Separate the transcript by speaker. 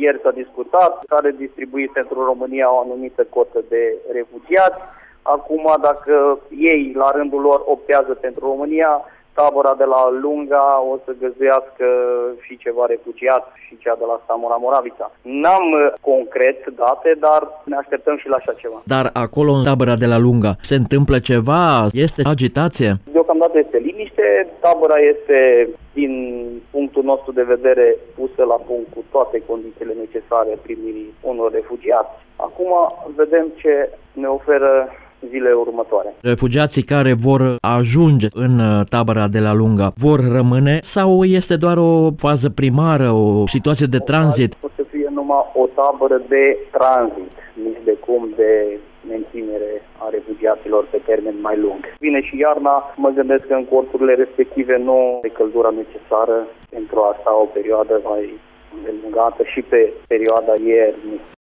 Speaker 1: ieri s-a discutat, s-a redistribuit pentru România o anumită cotă de refugiați. Acum, dacă ei, la rândul lor, optează pentru România, tabăra de la Lunga o să găzduiască și ceva refugiați și cea de la Samura Moravița. N-am concret date, dar ne așteptăm și la așa ceva.
Speaker 2: Dar acolo, în tabăra de la Lunga, se întâmplă ceva? Este agitație?
Speaker 1: Deocamdată este liniște. Tabăra este, din punctul nostru de vedere, pusă la punct cu toate condițiile necesare primirii unor refugiați. Acum vedem ce ne oferă zilele următoare.
Speaker 2: Refugiații care vor ajunge în tabăra de la Lunga vor rămâne sau este doar o fază primară, o situație de tranzit?
Speaker 1: O să fie numai o tabără de tranzit, nici de cum de menținere a refugiaților pe termen mai lung. Vine și iarna, mă gândesc că în corturile respective nu e căldura necesară pentru a sta o perioadă mai îndelungată și pe perioada iernii.